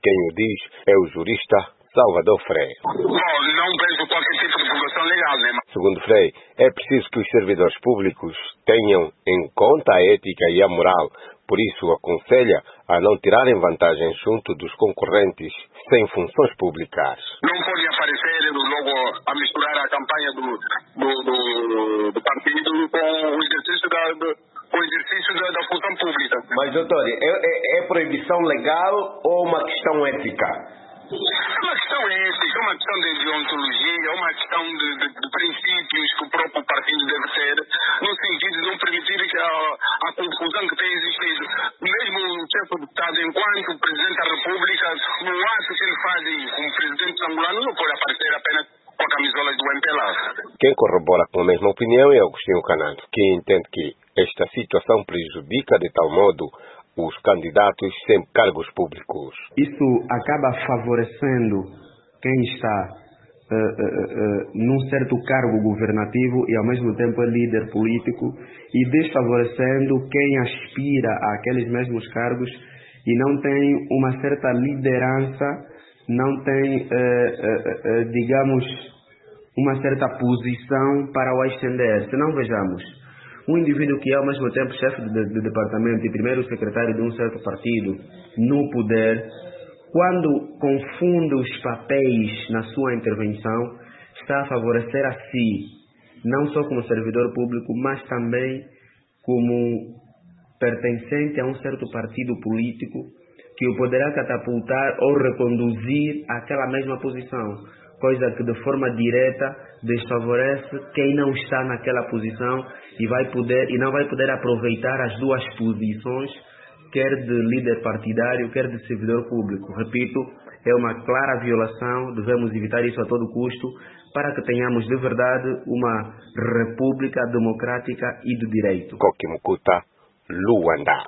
Quem o diz é o jurista Salvador Frei. Não vejo qualquer tipo de violação legal, né? Segundo Frei, é preciso que os servidores públicos tenham em conta a ética e a moral. Por isso, aconselha a não tirarem vantagem junto dos concorrentes sem funções públicas. Não pode aparecer logo a misturar a campanha do partido com o exercício da função pública. Mas, doutor, é proibição legal ou uma questão ética? É uma questão ética, é uma questão de deontologia, é uma questão de princípios que o próprio partido deve ser, no sentido de não permitir que a confusão que tem existido. Mesmo o chefe de Estado, enquanto Presidente da República, no ato que ele faz como Presidente angolano, não pode aparecer apenas com a camisola do MPLA. Quem corrobora com a mesma opinião é Agostinho Canando, que entende que esta situação prejudica de tal modo os candidatos sem cargos públicos. Isso acaba favorecendo quem está num certo cargo governativo e ao mesmo tempo é líder político e desfavorecendo quem aspira àqueles mesmos cargos e não tem uma certa liderança, não tem, digamos, uma certa posição para o ascender. Se não vejamos, um indivíduo que é ao mesmo tempo chefe de departamento e primeiro secretário de um certo partido no poder, quando confunde os papéis na sua intervenção, está a favorecer a si, não só como servidor público, mas também como pertencente a um certo partido político que o poderá catapultar ou reconduzir àquela mesma posição, coisa que de forma direta desfavorece quem não está naquela posição e não vai poder aproveitar as duas posições, quer de líder partidário, quer de servidor público. Repito, é uma clara violação, devemos evitar isso a todo custo, para que tenhamos de verdade uma república democrática e de direito. Koki Mukuta, Luanda.